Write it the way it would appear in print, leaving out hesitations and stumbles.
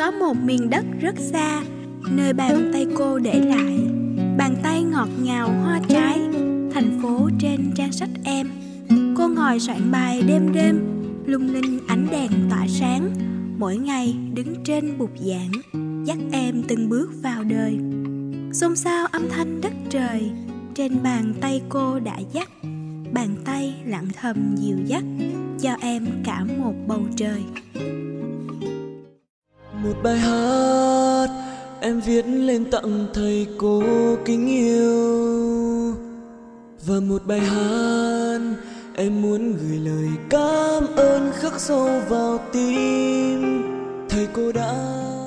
Có một miền đất rất xa, nơi bàn tay cô để lại, bàn tay ngọt ngào hoa trái, thành phố trên trang sách em. Cô ngồi soạn bài đêm đêm, lung linh ánh đèn tỏa sáng, mỗi ngày đứng trên bục giảng, dắt em từng bước vào đời. Xôn xao âm thanh đất trời, trên bàn tay cô đã dắt, bàn tay lặng thầm dìu dắt, cho em cả một bầu trời. Một bài hát em viết lên tặng thầy cô kính yêu, và một bài hát em muốn gửi lời cảm ơn khắc sâu vào tim thầy cô đã